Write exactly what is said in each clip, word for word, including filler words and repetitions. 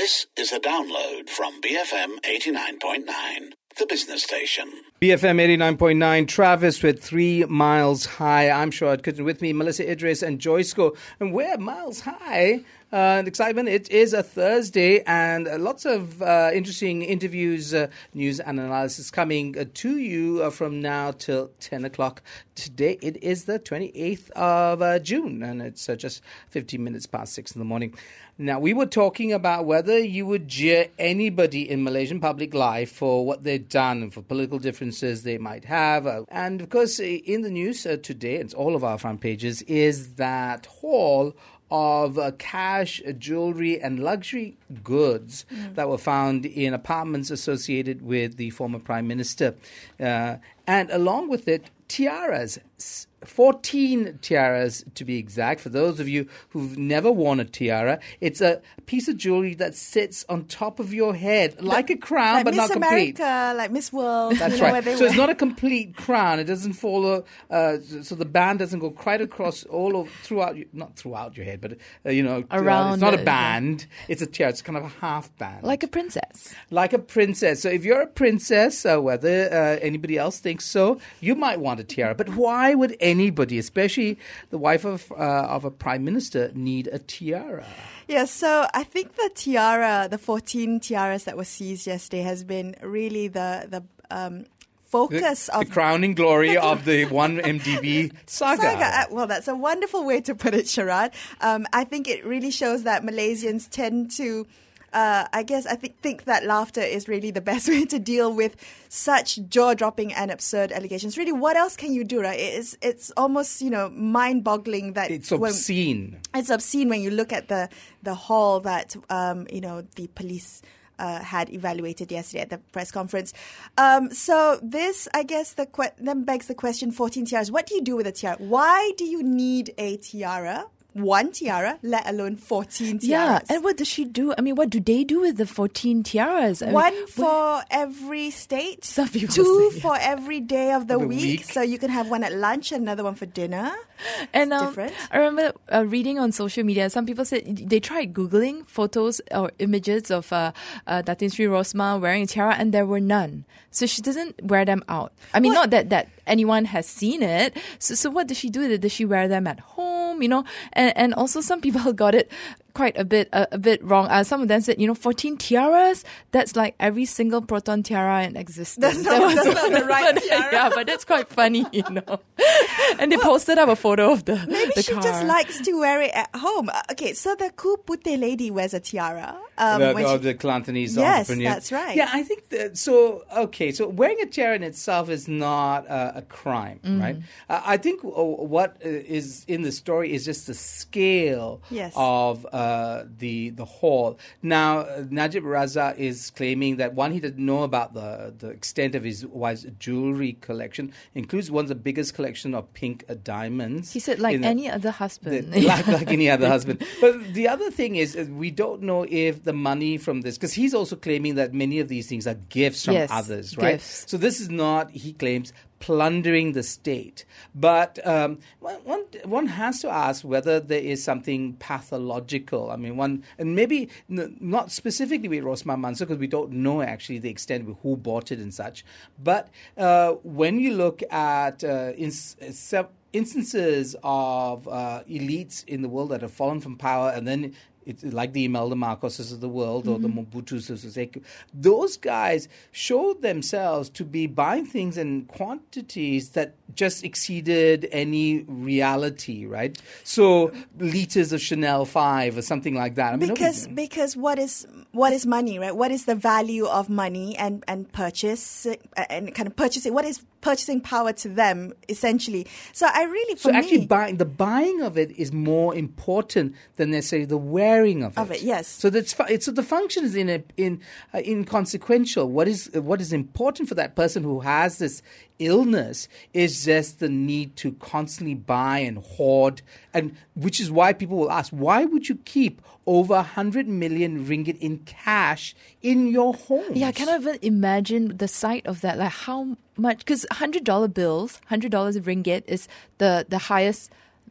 This is a download from B F M eighty-nine point nine, the business station. B F M eighty-nine point nine, Travis with Three Miles High. I'm Sharad Kuttan, with me, Melissa Idris and Joyce Go. And we're miles high. Uh, and excitement. It is a Thursday, and uh, lots of uh, interesting interviews, uh, news and analysis coming uh, to you uh, from now till ten o'clock. Today it is the twenty-eighth of uh, June, and it's uh, just fifteen minutes past six in the morning. Now, we were talking about whether you would jeer anybody in Malaysian public life for what they've done and for political differences they might have. Uh, and, of course, in the news uh, today, it's all of our front pages, is that haul of uh, cash, jewelry, and luxury goods mm. that were found in apartments associated with the former Prime Minister. Uh, and along with it, tiaras, fourteen tiaras to be exact. For those of you who've never worn a tiara, it's a piece of jewelry that sits on top of your head like a crown, like but Miss not complete. America, like Miss World. That's you know, right. So wear. It's not a complete crown. It doesn't follow. Uh, so the band doesn't go quite across all of throughout. Not throughout your head, but uh, you know, around. Uh, it's not it, a band. Yeah. It's a tiara. It's kind of a half band, like a princess. Like a princess. So if you're a princess, uh, whether uh, anybody else thinks so, you might want a tiara. But why would anybody, especially the wife of uh, of a prime minister, need a tiara? Yeah, so I think the tiara, the fourteen tiaras that were seized yesterday, has been really the the um, focus the, of the crowning glory of the one M D B saga. saga. Uh, well, that's a wonderful way to put it, Sharad. Um, I think it really shows that Malaysians tend to. Uh, I guess I think think that laughter is really the best way to deal with such jaw-dropping and absurd allegations. Really, what else can you do, right? It's it's almost, you know, mind-boggling that it's obscene. When, it's obscene when you look at the the haul that um, you know the police uh, had evaluated yesterday at the press conference. Um, so this, I guess, the que- then begs the question: fourteen tiaras. What do you do with a tiara? Why do you need a tiara? One tiara, let alone fourteen tiaras. Yeah, and what does she do? I mean, what do they do with the fourteen tiaras? I One mean, for what? every state, Some people two say, yeah. for every day of the, Of the week. week. So you can have one at lunch and another one for dinner. And It's um, different. I remember uh, reading on social media, some people said they tried Googling photos or images of uh, uh, Datin Sri Rosmah wearing a tiara, and there were none. So she doesn't wear them out. I mean, What? not that, that anyone has seen it. So, so what does she do with it? Does she wear them at home? You know, and, and also some people got it quite a bit a, a bit wrong. Uh, some of them said, you know, fourteen tiaras, that's like every single proton tiara in existence. That's not, that's not the right But, tiara. yeah, but that's quite funny, you know. And they posted up a photo of the Maybe the she car. just likes to wear it at home. Uh, Okay, so the Ku Putih lady wears a tiara. Um, the, when the, she- the Kelantanese Yes, entrepreneur. that's right. Yeah, I think that, so, okay, so wearing a tiara in itself is not uh, a crime, Mm. right? Uh, I think uh, what uh, is in the story is just the scale Yes. of uh, the the haul. Now, uh, Najib Razak is claiming that, one, he didn't know about the, the extent of his wife's jewelry collection, includes one of the biggest collection of pink uh, diamonds. He said, like in the- any other husband. the- like, like any other husband. But the other thing is, is we don't know if the money from this, because he's also claiming that many of these things are gifts from Yes, others, right? gifts. So this is not, he claims, plundering the state. But um, one, one one has to ask whether there is something pathological. I mean, one, and maybe n- not specifically with Rosmah Mansor, because we don't know actually the extent of who bought it and such. But uh, when you look at uh, in, se- instances of uh, elites in the world that have fallen from power and then it's like the Imelda Marcoses of the world or Mm-hmm. the Mobutu Sese Seko. Those guys showed themselves to be buying things in quantities that just exceeded any reality, right? So liters of Chanel five or something like that. I mean, because nobody- because what is what is money, right? What is the value of money and and purchase uh, and kind of purchasing? What is purchasing power to them essentially? So I really for so actually, me, buying the buying of it is more important than necessarily the wearing of, Of it, yes. So that's fu- it's, so the function is in a, in uh, inconsequential. What is uh, what is important for that person who has this illness is just the need to constantly buy and hoard, and which is why people will ask, why would you keep over one hundred million ringgit in cash in your home? Yeah, I cannot even imagine the sight of that. Like how much, because one hundred dollar bills, one hundred dollars ringgit is the, the highest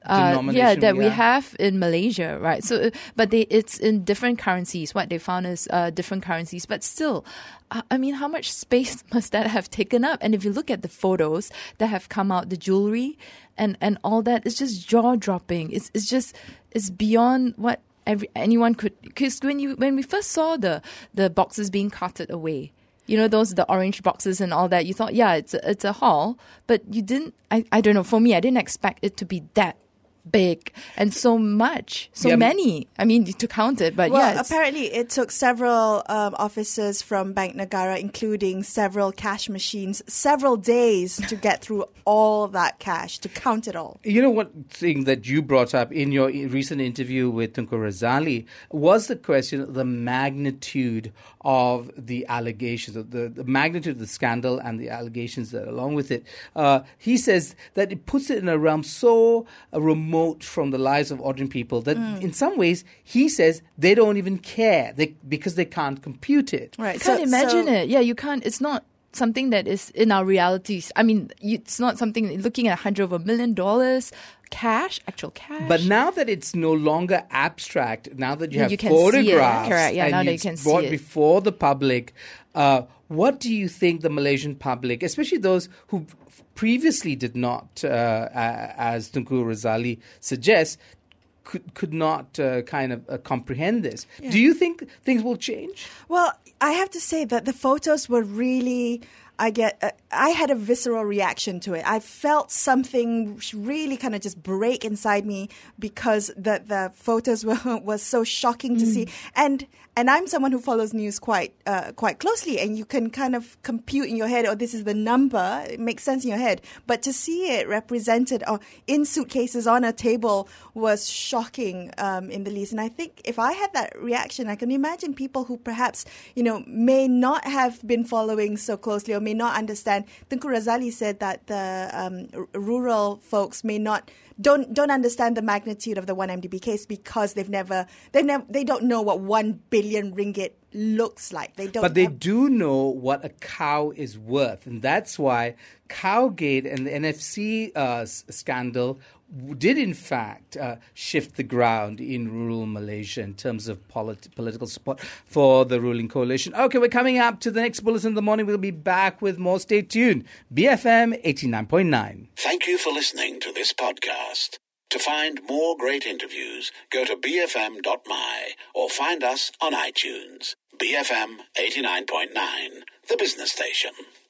Uh, denomination. yeah, that we yeah. have in Malaysia, right? So, uh, but they, it's in different currencies. What they found is uh, different currencies, but still, uh, I mean, how much space must that have taken up? And if you look at the photos that have come out, the jewelry and, and all that, it's just jaw dropping. It's it's just it's beyond what every anyone could. Because when you when we first saw the the boxes being carted away, you know, those, the orange boxes and all that, you thought, yeah, it's a, it's a haul, but you didn't, I, I don't know, for me, I didn't expect it to be that big and so much, so Yeah, many. I mean, to count it, but Well, yeah. it's- apparently it took several um, officers from Bank Negara, including several cash machines, several days to get through all that cash, to count it all. You know, one thing that you brought up in your recent interview with Tunku Razali was the question of the magnitude of the allegations, of the, the magnitude of the scandal and the allegations that are along with it. Uh, he says that it puts it in a realm so uh, remote from the lives of ordinary people that in some ways, he says, they don't even care they, because they can't compute it. Right. can't so, imagine so, it. Yeah, you can't. It's not something that is in our realities. I mean, you, it's not something looking at a hundred of a million dollars cash, actual cash. But now that it's no longer abstract, now that you Then have you can see it. photographs Correct. Yeah, and now that you it's can see brought it. before the public, uh, what do you think the Malaysian public, especially those who previously did not, uh, uh, as Tunku Razali suggests, could could not uh, kind of uh, comprehend this? Do you think things will change? Well, I have to say that the photos were really, I get, uh, I had a visceral reaction to it. I felt something really kind of just break inside me because the the photos were was so shocking to see. And and I'm someone who follows news quite uh, quite closely, and you can kind of compute in your head, oh, this is the number. It makes sense in your head. But to see it represented oh, in suitcases on a table was shocking um, in the least. And I think if I had that reaction, I can imagine people who perhaps, you know, may not have been following so closely or may not understand. Tunku Razali said that the um, r- rural folks may not don't don't understand the magnitude of the one M D B case because they've never they never they don't know what one billion ringgit looks like. They don't. But they have- do know what a cow is worth. And that's why Cowgate and the N F C uh, s- scandal w- did, in fact, uh, shift the ground in rural Malaysia in terms of polit- political support for the ruling coalition. Okay, we're coming up to the next bulletin in the morning. We'll be back with more. Stay tuned. B F M eighty-nine point nine. Thank you for listening to this podcast. To find more great interviews, go to b f m dot m y or find us on iTunes. B F M eighty-nine point nine, the business station.